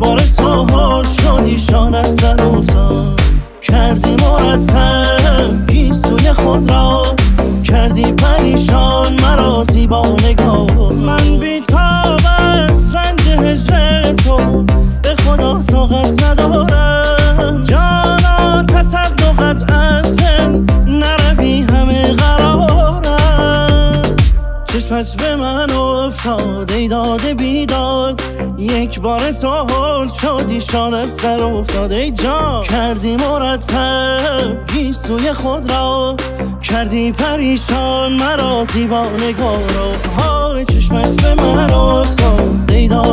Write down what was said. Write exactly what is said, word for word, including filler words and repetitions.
بار تو حال شدی شان از سر افتاد. کردی مرتب گیسوی خود را، کردی پریشان مرا زیبا نگاه. من بیتاب از رنج هجر تو، به خدا طاقت ندارم. جانا تصدقت از من نروی همه قرارم. چشمت به من افتاد ای داده بیداد، یک بار تو حال شدی شان از سر افتاد. ای جان کردی مرتب گیسوی خود را، کردی پریشان مرا زیبا نگاه را. های چشمت به من افتاد ای داده